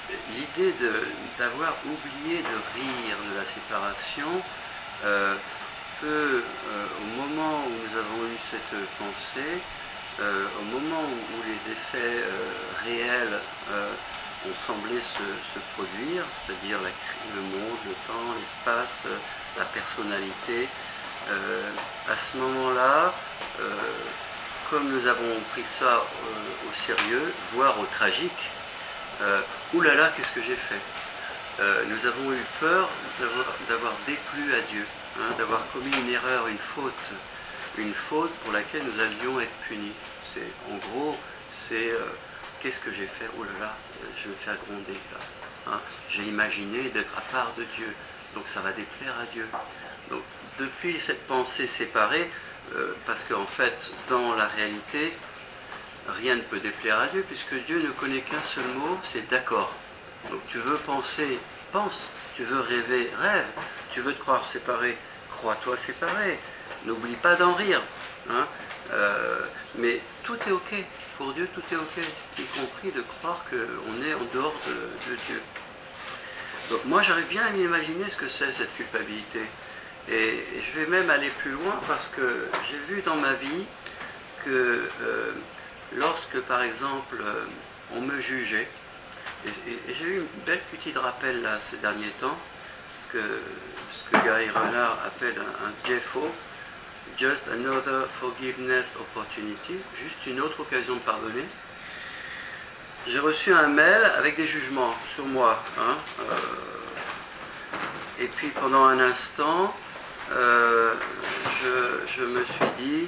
l'idée d'avoir oublié de rire de la séparation peut, au moment où nous avons eu cette pensée, au moment où les effets réels ont semblé se produire, c'est-à-dire le monde, le temps, l'espace, la personnalité, à ce moment-là, comme nous avons pris ça au sérieux, voire au tragique, oulala, qu'est-ce que j'ai fait? Nous avons eu peur d'avoir déplu à Dieu, hein, d'avoir commis une erreur, une faute pour laquelle nous allions être punis. En gros, c'est qu'est-ce que j'ai fait? Oh là là, je vais me faire gronder là. Hein, j'ai imaginé d'être à part de Dieu, donc ça va déplaire à Dieu. Donc depuis cette pensée séparée, parce qu'en fait, dans la réalité, rien ne peut déplaire à Dieu, puisque Dieu ne connaît qu'un seul mot, c'est d'accord. Donc tu veux penser, pense. Tu veux rêver, rêve. Tu veux te croire séparé, crois-toi séparé. N'oublie pas d'en rire. Hein. Mais tout est ok. Pour Dieu, tout est ok. Y compris de croire qu'on est en dehors de Dieu. Donc moi, j'arrive bien à m'imaginer ce que c'est cette culpabilité. Et je vais même aller plus loin parce que j'ai vu dans ma vie que lorsque, par exemple, on me jugeait, et j'ai eu une belle petite rappel là ces derniers temps, ce que Gary Renard appelle un JFO, Just Another Forgiveness Opportunity, juste une autre occasion de pardonner. J'ai reçu un mail avec des jugements sur moi. Hein, et puis pendant un instant, je me suis dit,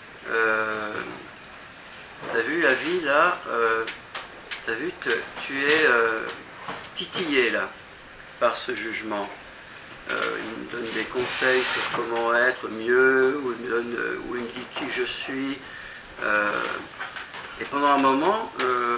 t'as vu la vie là, t'as vu que tu es titillé là par ce jugement. Il me donne des conseils sur comment être mieux, ou il me dit qui je suis. Et pendant un moment,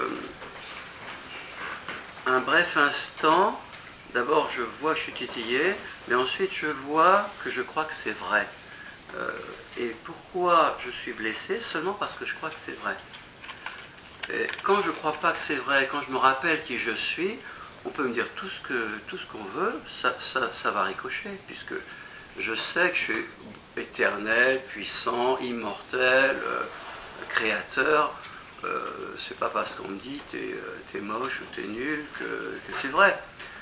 un bref instant, d'abord je vois que je suis titillé, mais ensuite je vois que je crois que c'est vrai. Et pourquoi je suis blessé? Seulement parce que je crois que c'est vrai. Et quand je ne crois pas que c'est vrai, quand je me rappelle qui je suis, on peut me dire tout ce qu'on veut, ça va ricocher, puisque je sais que je suis éternel, puissant, immortel, créateur. C'est pas parce qu'on me dit t'es moche ou t'es nul que c'est vrai.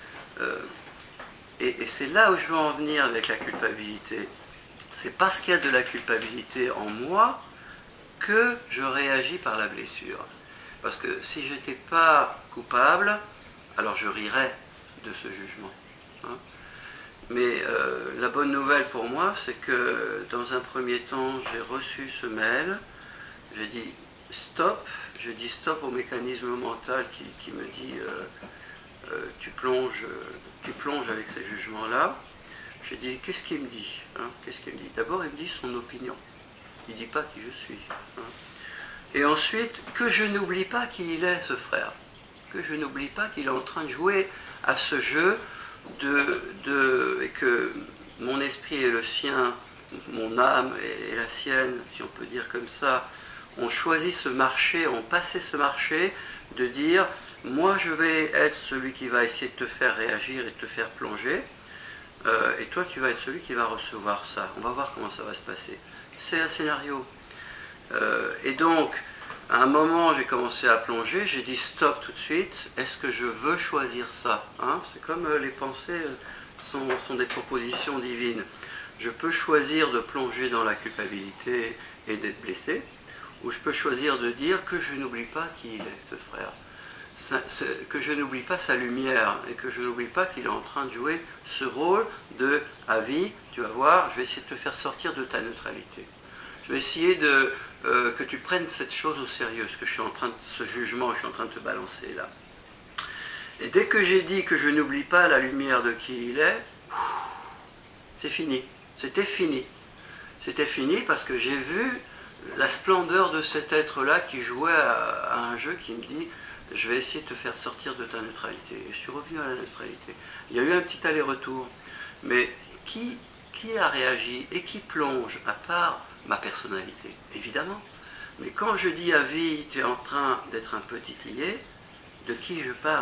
Et c'est là où je veux en venir avec la culpabilité. C'est parce qu'il y a de la culpabilité en moi que je réagis par la blessure. Parce que si je n'étais pas coupable, alors je rirais de ce jugement. Hein. Mais la bonne nouvelle pour moi, c'est que dans un premier temps, j'ai reçu ce mail, j'ai dit stop, j'ai dit stop au mécanisme mental qui me dit tu plonges avec ces jugements-là. J'ai dit qu'est-ce qu'il me dit, hein, qu'est-ce qu'il me dit? D'abord, il me dit son opinion. Il ne dit pas qui je suis. Hein. Et ensuite, que je n'oublie pas qui il est, ce frère. Que je n'oublie pas qu'il est en train de jouer à ce jeu et que mon esprit et le sien, mon âme et la sienne, si on peut dire comme ça, ont choisi ce marché, ont passé ce marché de dire moi je vais être celui qui va essayer de te faire réagir et de te faire plonger, et toi tu vas être celui qui va recevoir ça. On va voir comment ça va se passer. C'est un scénario. Et donc, à un moment, j'ai commencé à plonger, j'ai dit stop tout de suite, est-ce que je veux choisir ça, hein? C'est comme les pensées sont des propositions divines. Je peux choisir de plonger dans la culpabilité et d'être blessé, ou je peux choisir de dire que je n'oublie pas qui il est, ce frère. Que je n'oublie pas sa lumière, et que je n'oublie pas qu'il est en train de jouer ce rôle de à vie, tu vas voir, je vais essayer de te faire sortir de ta neutralité. Je vais essayer que tu prennes cette chose au sérieux, ce jugement que je suis en train de te balancer là. Et dès que j'ai dit que je n'oublie pas la lumière de qui il est, c'est fini. C'était fini. C'était fini parce que j'ai vu la splendeur de cet être-là qui jouait à un jeu qui me dit je vais essayer de te faire sortir de ta neutralité. Et je suis revenu à la neutralité. Il y a eu un petit aller-retour. Mais qui a réagi et qui plonge à part ma personnalité, évidemment. Mais quand je dis à vie, tu es en train d'être un peu titillé, de qui je parle?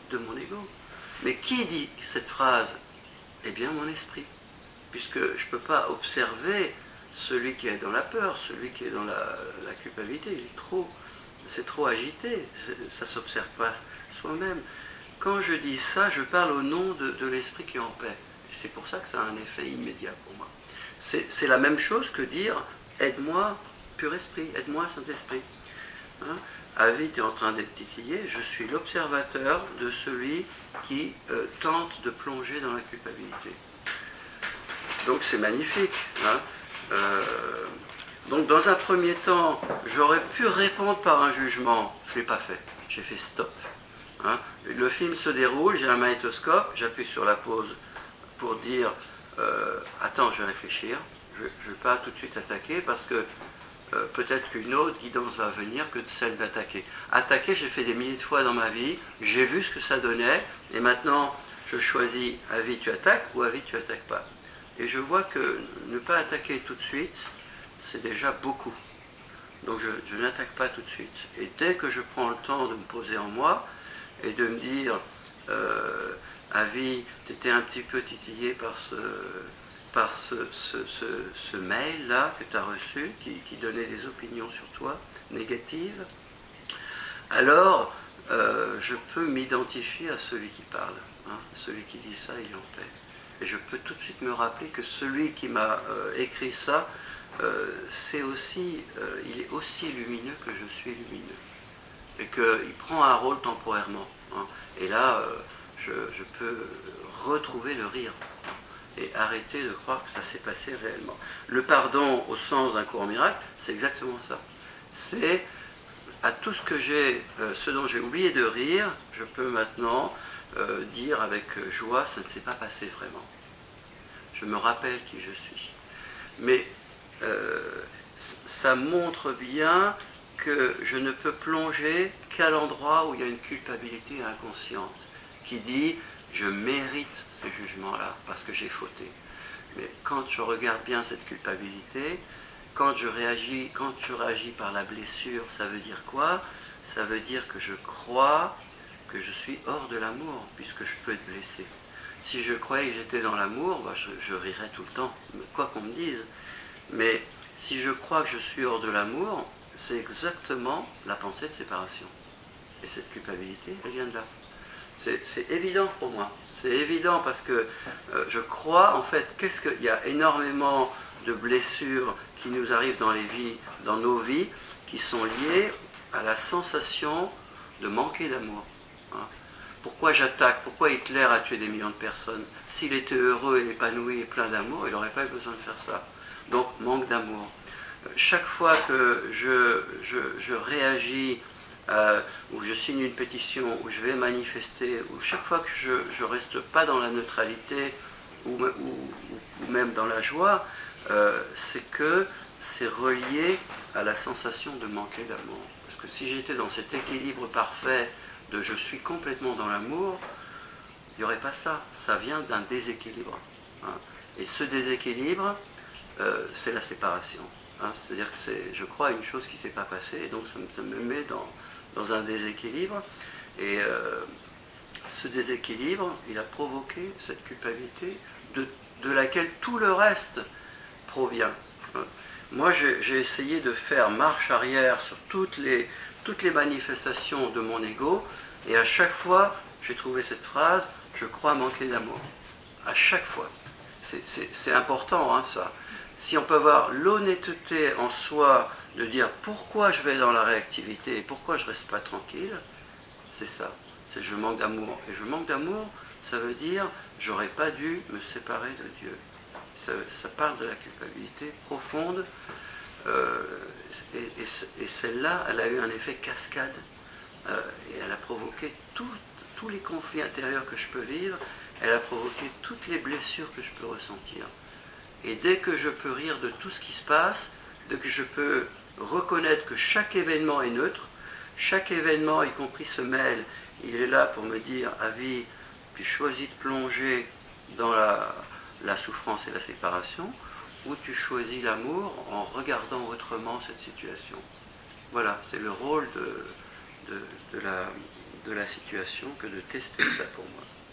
de mon ego. Mais qui dit cette phrase? Eh bien mon esprit. Puisque je ne peux pas observer celui qui est dans la peur, celui qui est dans la culpabilité. C'est trop agité, ça ne s'observe pas soi-même. Quand je dis ça, je parle au nom de l'esprit qui est en paix. Et c'est pour ça que ça a un effet immédiat pour moi. C'est la même chose que dire « aide-moi, pur esprit, aide-moi, Saint-Esprit hein ». Avi, tu es en train d'être titillé, je suis l'observateur de celui qui tente de plonger dans la culpabilité. Donc c'est magnifique. Hein. Donc dans un premier temps, j'aurais pu répondre par un jugement, je ne l'ai pas fait, j'ai fait stop. Hein. Le film se déroule, j'ai un magnétoscope, j'appuie sur la pause pour dire attends, je vais réfléchir, je ne vais pas tout de suite attaquer parce que peut-être qu'une autre guidance va venir que de celle d'attaquer. Attaquer, j'ai fait des milliers de fois dans ma vie, j'ai vu ce que ça donnait, et maintenant je choisis Avi tu attaques ou Avi tu attaques pas. Et je vois que ne pas attaquer tout de suite, c'est déjà beaucoup. Donc je n'attaque pas tout de suite. Et dès que je prends le temps de me poser en moi et de me dire Avi, tu étais un petit peu titillé par ce mail-là que tu as reçu, qui donnait des opinions sur toi, négatives, alors je peux m'identifier à celui qui parle. Hein. Celui qui dit ça, il est en paix. Et je peux tout de suite me rappeler que celui qui m'a écrit ça, il est aussi lumineux que je suis lumineux. Et qu'il prend un rôle temporairement. Hein. Et là, je peux retrouver le rire. Et arrêter de croire que ça s'est passé réellement. Le pardon, au sens d'un cours miracle, c'est exactement ça. C'est à tout ce dont j'ai oublié de rire, je peux maintenant dire avec joie, ça ne s'est pas passé vraiment. Je me rappelle qui je suis. Mais ça montre bien que je ne peux plonger qu'à l'endroit où il y a une culpabilité inconsciente qui dit je mérite ces jugements-là parce que j'ai fauté. Mais quand je regarde bien cette culpabilité, quand je réagis par la blessure, ça veut dire quoi? Ça veut dire que je crois que je suis hors de l'amour, puisque je peux être blessé. Si je croyais que j'étais dans l'amour, je rirais tout le temps, quoi qu'on me dise. Mais si je crois que je suis hors de l'amour, c'est exactement la pensée de séparation. Et cette culpabilité, elle vient de là. C'est évident pour moi. C'est évident parce que je crois, en fait, il y a énormément de blessures qui nous arrivent dans nos vies, qui sont liées à la sensation de manquer d'amour. Hein. Pourquoi j'attaque? Pourquoi Hitler a tué des millions de personnes? S'il était heureux et épanoui et plein d'amour, il n'aurait pas eu besoin de faire ça. Donc, manque d'amour. Chaque fois que je réagis, où je signe une pétition, où je vais manifester, ou chaque fois que je ne reste pas dans la neutralité, ou même dans la joie, c'est que c'est relié à la sensation de manquer d'amour. Parce que si j'étais dans cet équilibre parfait de je suis complètement dans l'amour, il n'y aurait pas ça. Ça vient d'un déséquilibre. Hein. Et ce déséquilibre, c'est la séparation. Hein. C'est-à-dire que je crois à une chose qui ne s'est pas passée, et donc ça me met dans un déséquilibre. Et ce déséquilibre, il a provoqué cette culpabilité de laquelle tout le reste provient. Moi, j'ai essayé de faire marche arrière sur toutes les manifestations de mon ego, et à chaque fois, j'ai trouvé cette phrase « je crois manquer d'amour ». À chaque fois. C'est important, hein, ça. Si on peut avoir l'honnêteté en soi de dire pourquoi je vais dans la réactivité et pourquoi je ne reste pas tranquille, c'est ça. C'est je manque d'amour. Et je manque d'amour, ça veut dire j'aurais pas dû me séparer de Dieu. Ça parle de la culpabilité profonde. Et celle-là, elle a eu un effet cascade. Et elle a provoqué tous les conflits intérieurs que je peux vivre. Elle a provoqué toutes les blessures que je peux ressentir. Et dès que je peux rire de tout ce qui se passe, dès que je peux reconnaître que chaque événement est neutre, chaque événement, y compris ce mail, il est là pour me dire, Avi, tu choisis de plonger dans la souffrance et la séparation, ou tu choisis l'amour en regardant autrement cette situation. Voilà, c'est le rôle de de la situation que de tester ça pour moi.